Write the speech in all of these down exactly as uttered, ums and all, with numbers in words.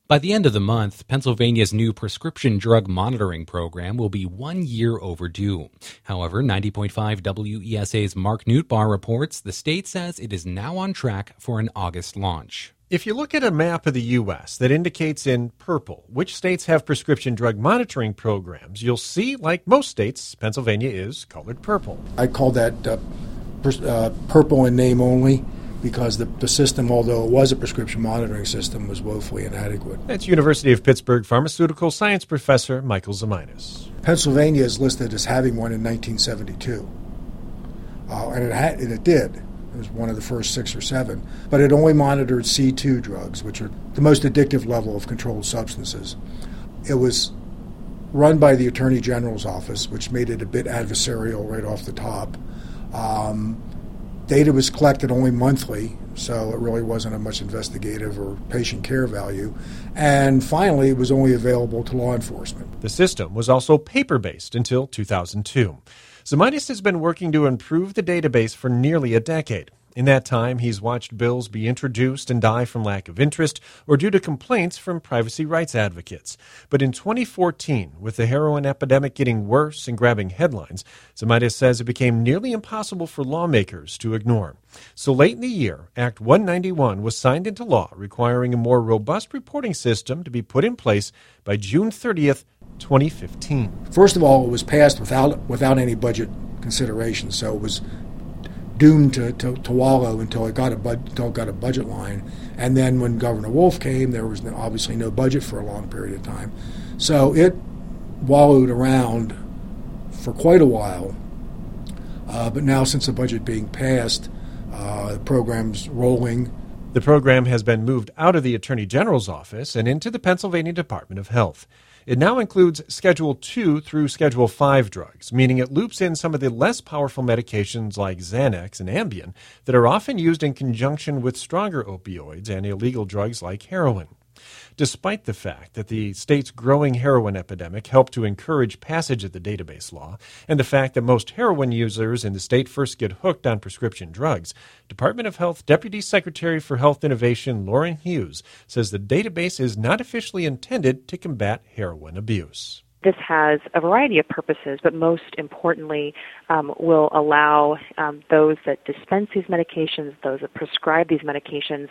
By the end of the month, Pennsylvania's new prescription drug monitoring program will be one year overdue. However, ninety point five W E S A's Mark Nootbaar reports the state says it is now on track for an August launch. If you look at a map of the U S that indicates in purple which states have prescription drug monitoring programs, you'll see, like most states, Pennsylvania is colored purple. I call that uh, pers- uh, purple in name only because the, the system, although it was a prescription monitoring system, was woefully inadequate. That's University of Pittsburgh pharmaceutical science professor Michael Zamitis. Pennsylvania is listed as having one in nineteen seventy-two, uh, and, it had, and it did. It was one of the first six or seven, but it only monitored C two drugs, which are the most addictive level of controlled substances. It was run by the Attorney General's office, which made it a bit adversarial right off the top. Um, data was collected only monthly, so it really wasn't of much investigative or patient care value. And finally, it was only available to law enforcement. The system was also paper-based until two thousand two. Zamitis has been working to improve the database for nearly a decade. In that time, he's watched bills be introduced and die from lack of interest or due to complaints from privacy rights advocates. But in twenty fourteen, with the heroin epidemic getting worse and grabbing headlines, Zamitis says it became nearly impossible for lawmakers to ignore. So late in the year, Act one ninety-one was signed into law, requiring a more robust reporting system to be put in place by June thirtieth, twenty fifteen. First of all, it was passed without without any budget consideration, so it was doomed to, to, to wallow until it got a bud, until it got a budget line. And then when Governor Wolf came, there was no, obviously no budget for a long period of time. So it wallowed around for quite a while. Uh, but now, since the budget being passed, uh, the program's rolling. The program has been moved out of the Attorney General's office and into the Pennsylvania Department of Health. It now includes Schedule two through Schedule five drugs, meaning it loops in some of the less powerful medications like Xanax and Ambien that are often used in conjunction with stronger opioids and illegal drugs like heroin. Despite the fact that the state's growing heroin epidemic helped to encourage passage of the database law, and the fact that most heroin users in the state first get hooked on prescription drugs, Department of Health Deputy Secretary for Health Innovation Lauren Hughes says the database is not officially intended to combat heroin abuse. This has a variety of purposes, but most importantly um, will allow um, those that dispense these medications, those that prescribe these medications,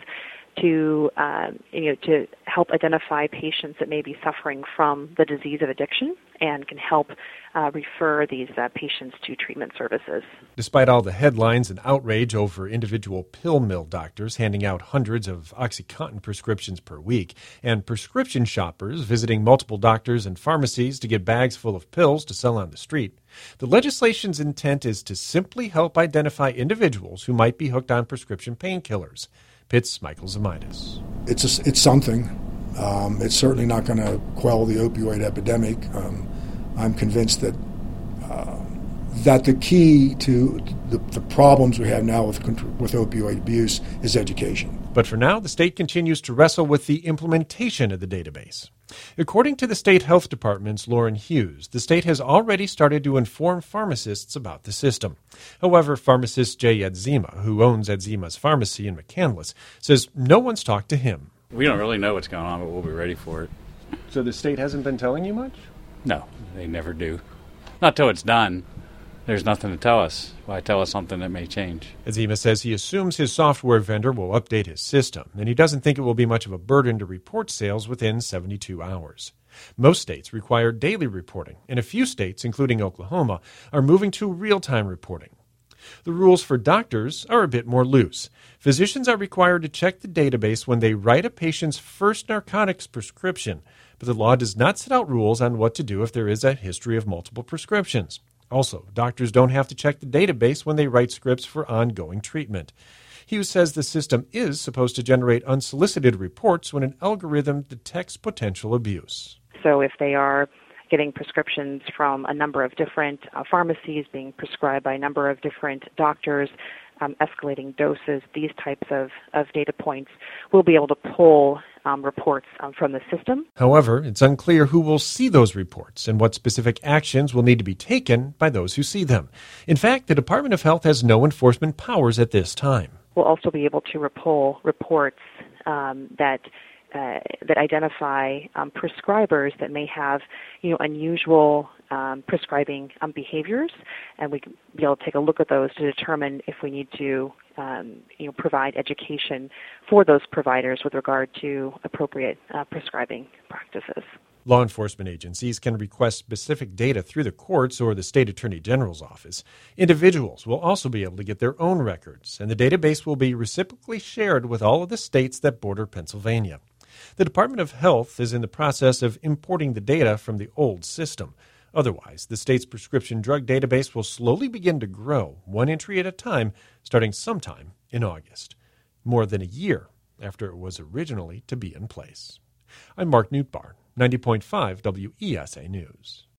to um, you know to help identify patients that may be suffering from the disease of addiction and can help uh, refer these uh, patients to treatment services. Despite all the headlines and outrage over individual pill mill doctors handing out hundreds of OxyContin prescriptions per week and prescription shoppers visiting multiple doctors and pharmacies to get bags full of pills to sell on the street, the legislation's intent is to simply help identify individuals who might be hooked on prescription painkillers. Pitt's Michael Zamitis. It's a, it's something. Um, it's certainly not going to quell the opioid epidemic. Um, I'm convinced that uh, that the key to the, the problems we have now with with opioid abuse is education. But for now, the state continues to wrestle with the implementation of the database. According to the state health department's Lauren Hughes, the state has already started to inform pharmacists about the system. However, pharmacist Jay Adzema, who owns Adzema's Pharmacy in McCandless, says no one's talked to him. We don't really know what's going on, but we'll be ready for it. So the state hasn't been telling you much? No, they never do. Not till it's done. There's nothing to tell us. Why tell us something that may change? Adzema says he assumes his software vendor will update his system, and he doesn't think it will be much of a burden to report sales within seventy-two hours. Most states require daily reporting, and a few states, including Oklahoma, are moving to real-time reporting. The rules for doctors are a bit more loose. Physicians are required to check the database when they write a patient's first narcotics prescription, but the law does not set out rules on what to do if there is a history of multiple prescriptions. Also, doctors don't have to check the database when they write scripts for ongoing treatment. Hughes says the system is supposed to generate unsolicited reports when an algorithm detects potential abuse. So if they are getting prescriptions from a number of different uh, pharmacies, being prescribed by a number of different doctors, um, escalating doses, these types of, of data points, we'll be able to pull um, reports um, from the system. However, it's unclear who will see those reports and what specific actions will need to be taken by those who see them. In fact, the Department of Health has no enforcement powers at this time. We'll also be able to pull reports um, that uh, that identify um, prescribers that may have, you know, unusual um, prescribing um, behaviors, and we can be able to take a look at those to determine if we need to, um, you know, provide education for those providers with regard to appropriate uh, prescribing practices. Law enforcement agencies can request specific data through the courts or the state attorney general's office. Individuals will also be able to get their own records, and the database will be reciprocally shared with all of the states that border Pennsylvania. The Department of Health is in the process of importing the data from the old system. Otherwise, the state's prescription drug database will slowly begin to grow, one entry at a time, starting sometime in August, more than a year after it was originally to be in place. I'm Mark Nootbaar, ninety point five W E S A News.